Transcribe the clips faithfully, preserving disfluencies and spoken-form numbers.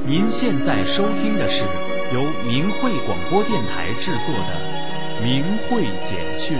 您现在收听的是由明慧广播电台制作的《明慧简讯》。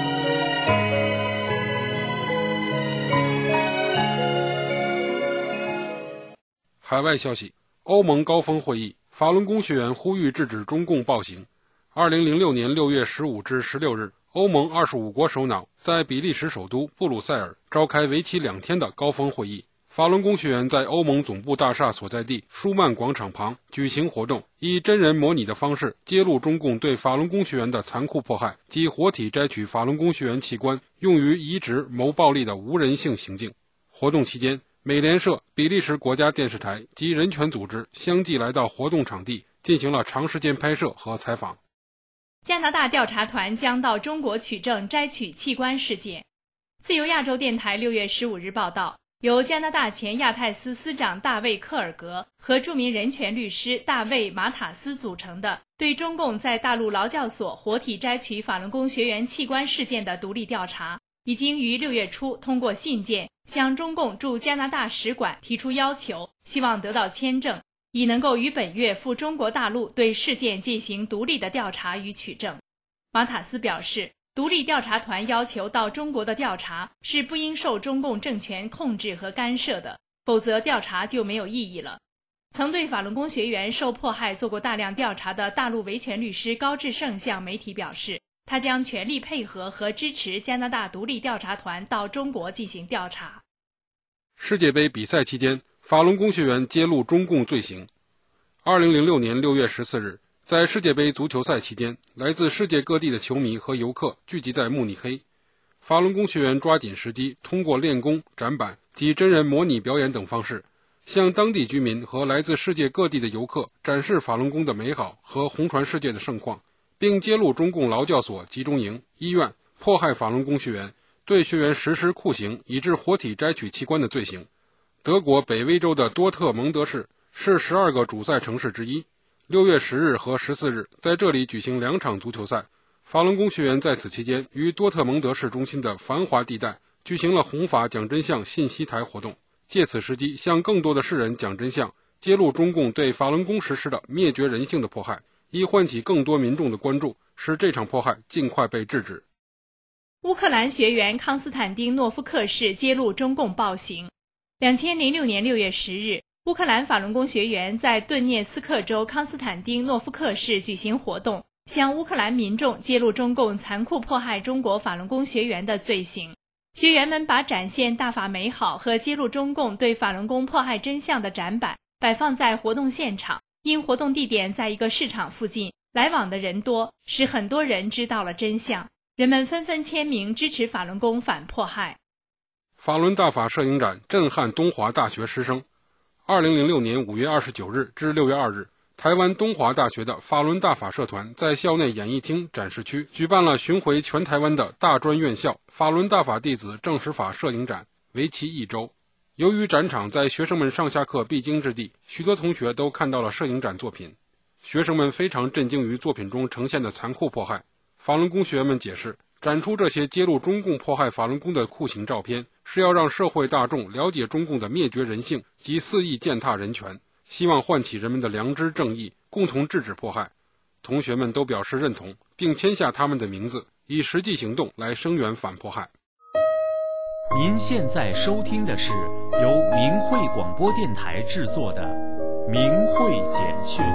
海外消息：欧盟高峰会议，法轮功学员呼吁制止中共暴行。二零零六年六月十五至十六日，欧盟二十五国首脑在比利时首都布鲁塞尔召开为期两天的高峰会议。法轮功学员在欧盟总部大厦所在地舒曼广场旁举行活动，以真人模拟的方式揭露中共对法轮功学员的残酷迫害及活体摘取法轮功学员器官用于移植谋暴力的无人性行径。活动期间，美联社、比利时国家电视台及人权组织相继来到活动场地，进行了长时间拍摄和采访。 加拿大调查团将到中国取证摘取器官事件。自由亚洲电台六月十五日报道，由加拿大前亚太司司长大卫·克尔格和著名人权律师大卫·马塔斯组成的对中共在大陆劳教所活体摘取法轮功学员器官事件的独立调查，已经于六月初通过信件向中共驻加拿大使馆提出要求，希望得到签证，以能够于本月赴中国大陆对事件进行独立的调查与取证。马塔斯表示，独立调查团要求到中国的调查是不应受中共政权控制和干涉的，否则调查就没有意义了。曾对法轮功学员受迫害做过大量调查的大陆维权律师高志胜向媒体表示，他将全力配合和支持加拿大独立调查团到中国进行调查。 世界杯比赛期间，法轮功学员揭露中共罪行。二零零六年六月十四日，在世界杯足球赛期间，来自世界各地的球迷和游客聚集在慕尼黑。法轮功学员抓紧时机，通过练功、展板及真人模拟表演等方式，向当地居民和来自世界各地的游客展示法轮功的美好和红传世界的盛况，并揭露中共劳教所、集中营、医院迫害法轮功学员，对学员实施酷刑以致活体摘取器官的罪行。德国北威州的多特蒙德市是十二个主赛城市之一。六月十日和十四日在这里举行两场足球赛，法轮功学员在此期间于多特蒙德市中心的繁华地带举行了弘法讲真相信息台活动，借此时机向更多的世人讲真相，揭露中共对法轮功实施的灭绝人性的迫害，以唤起更多民众的关注，使这场迫害尽快被制止。 乌克兰学员康斯坦丁诺夫克市揭露中共暴行。两千零六年六月十日，乌克兰法轮功学员在顿涅斯克州康斯坦丁诺夫克市举行活动，向乌克兰民众揭露中共残酷迫害中国法轮功学员的罪行。学员们把展现大法美好和揭露中共对法轮功迫害真相的展板摆放在活动现场，因活动地点在一个市场附近，来往的人多，使很多人知道了真相，人们纷纷签名支持法轮功反迫害。 法轮大法摄影展震撼东华大学师生。二零零六年五月二十九日至六月二日，台湾东华大学的法轮大法社团在校内演艺厅展示区举办了巡回全台湾的大专院校法轮大法弟子正实法摄影展，为期一周。由于展场在学生们上下课必经之地，许多同学都看到了摄影展作品。学生们非常震惊于作品中呈现的残酷迫害。法轮功学员们解释，展出这些揭露中共迫害法轮功的酷刑照片，是要让社会大众了解中共的灭绝人性及肆意践踏人权，希望唤起人们的良知正义，共同制止迫害。同学们都表示认同，并签下他们的名字，以实际行动来声援反迫害。 您现在收听的是由明慧广播电台制作的《明慧简讯》。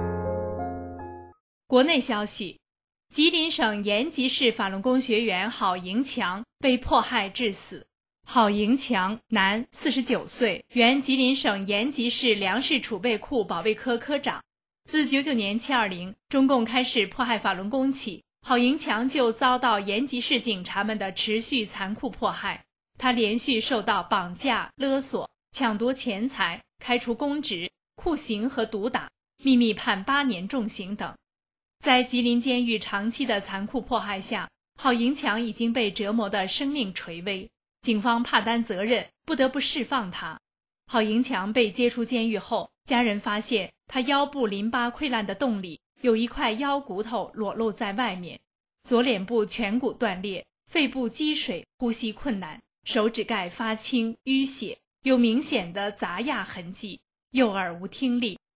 国内消息，吉林省延吉市法轮功学员郝迎强被迫害致死。郝迎强，男，四十九岁，原吉林省延吉市粮食储备库保卫科科长。自九九年七二零中共开始迫害法轮功起，郝迎强就遭到延吉市警察们的持续残酷迫害。他连续受到绑架、勒索、抢夺钱财、开除公职、酷刑和毒打，秘密判八年重刑等。在吉林监狱长期的残酷迫害下，郝迎强已经被折磨得生命垂危，警方怕担责任，不得不释放他。郝迎强被接出监狱后，家人发现他腰部淋巴溃烂的洞里有一块腰骨头裸露在外面，左脸部颧骨断裂，肺部积水，呼吸困难，手指盖发青淤血，有明显的砸压痕迹，右耳无听力，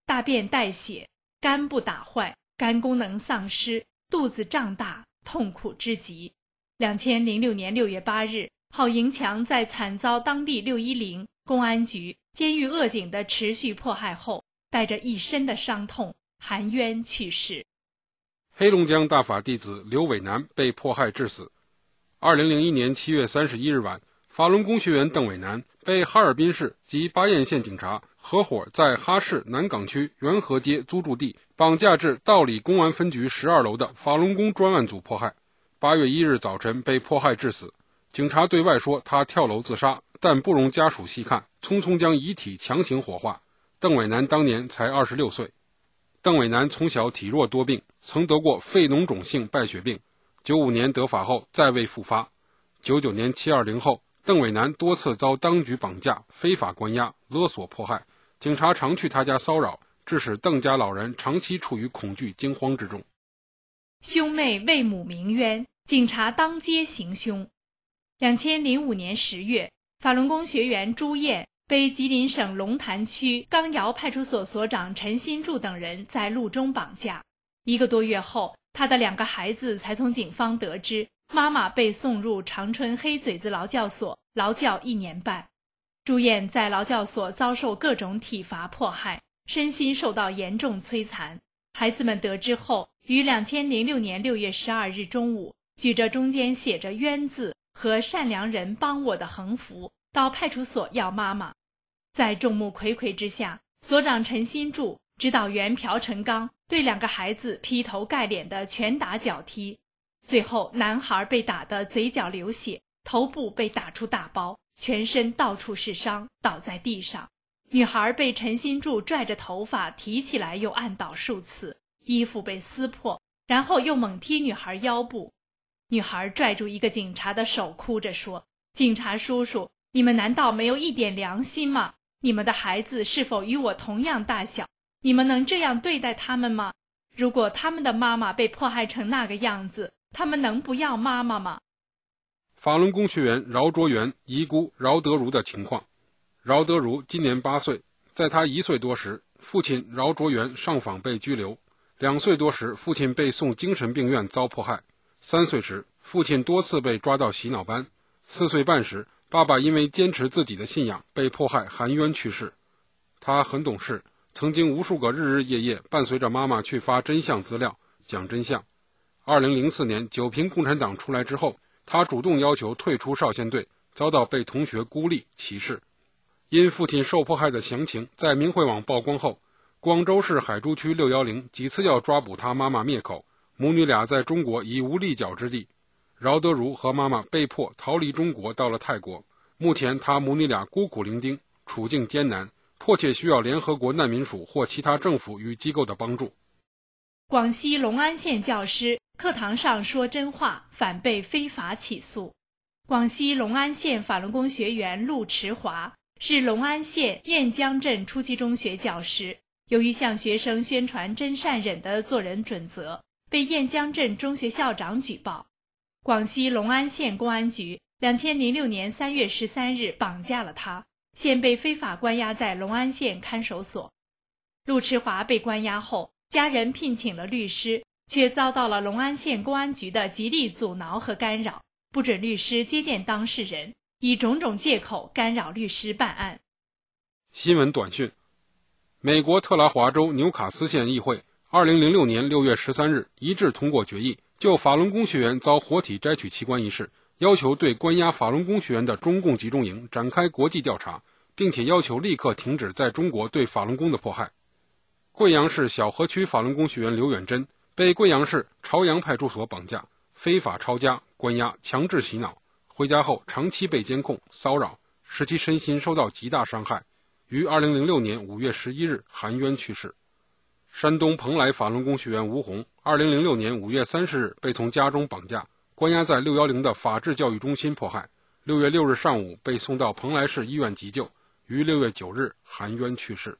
大便带血，肝部打坏，肝功能丧失，肚子胀大，痛苦之极。两千零六年六月八日，郝迎强在惨遭当地六一零公安局、监狱恶警的持续迫害后，带着一身的伤痛含冤去世。 黑龙江大法弟子刘伟南被迫害致死。二零零一年七月三十一日晚，法轮功学员邓伟南被哈尔滨市及巴彦县警察合伙在哈市南岗区元和街租住地绑架至道里公安分局十二楼的法轮功专案组迫害。八月一日早晨被迫害致死。警察对外说他跳楼自杀，但不容家属细看，匆匆将遗体强行火化。邓伟南当年才二十六岁。邓伟南从小体弱多病，曾得过肺脓肿性败血病。九五年得法后再未复发。九九年七二零后，邓伟南多次遭当局绑架、非法关押、勒索迫害，警察常去他家骚扰，致使邓家老人长期处于恐惧惊慌之中。 兄妹为母鸣冤，警察当街行凶。两千零五年十月，法轮功学员朱艳被吉林省龙潭区钢窑派出所所长陈新柱等人在路中绑架。一个多月后，他的两个孩子才从警方得知，妈妈被送入长春黑嘴子劳教所劳教一年半。朱艳在劳教所遭受各种体罚迫害，身心受到严重摧残。孩子们得知后，于两千零六年六月十二日中午，举着中间写着冤字和善良人帮我的横幅，到派出所要妈妈。在众目睽睽之下，所长陈新柱、指导员朴成刚对两个孩子劈头盖脸的拳打脚踢，最后男孩被打得嘴角流血，头部被打出大包，全身到处是伤，倒在地上。女孩被陈新柱拽着头发提起来又按倒数次，衣服被撕破，然后又猛踢女孩腰部。女孩拽住一个警察的手，哭着说：警察叔叔，你们难道没有一点良心吗？你们的孩子是否与我同样大小？你们能这样对待他们吗？如果他们的妈妈被迫害成那个样子，他们能不要妈妈吗？ 法轮功学员饶卓元遗孤饶德如的情况。饶德如今年八岁，在他一岁多时，父亲饶卓元上访被拘留；两岁多时，父亲被送精神病院遭迫害；三岁时，父亲多次被抓到洗脑班；四岁半时，爸爸因为坚持自己的信仰被迫害含冤去世。他很懂事，曾经无数个日日夜夜伴随着妈妈去发真相资料，讲真相。二零零四年九平共产党出来之后，他主动要求退出少先队，遭到被同学孤立歧视。因父亲受迫害的详情在明慧网曝光后，广州市海珠区六一零几次要抓捕他妈妈灭口，母女俩在中国已无立脚之地。饶德如和妈妈被迫逃离中国，到了泰国。目前他母女俩孤苦伶仃，处境艰难，迫切需要联合国难民署或其他政府与机构的帮助。 广西隆安县教师课堂上说真话，反被非法起诉。广西隆安县法轮功学员陆池华是隆安县燕江镇初级中学教师，由于向学生宣传真善忍的做人准则，被燕江镇中学校长举报。广西隆安县公安局两千零六年三月十三日绑架了他，现被非法关押在隆安县看守所。陆池华被关押后，家人聘请了律师，却遭到了隆安县公安局的极力阻挠和干扰，不准律师接见当事人，以种种借口干扰律师办案。 新闻短讯：美国特拉华州纽卡斯县议会二零零六年六月十三日一致通过决议，就法轮功学员遭活体摘取器官一事，要求对关押法轮功学员的中共集中营展开国际调查，并且要求立刻停止在中国对法轮功的迫害。贵阳市小河区法轮功学员刘远珍被贵阳市朝阳派出所绑架，非法抄家、关押、强制洗脑，回家后长期被监控、骚扰，使其身心受到极大伤害，于二零零六年五月十一日含冤去世。山东蓬莱法轮功学员吴红二零零六年五月三十日被从家中绑架，关押在六一零的法治教育中心迫害，六月六日上午被送到蓬莱市医院急救，于六月九日含冤去世。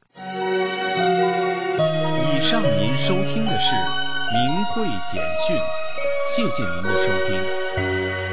以上您收听的是明慧简讯，谢谢您的收听。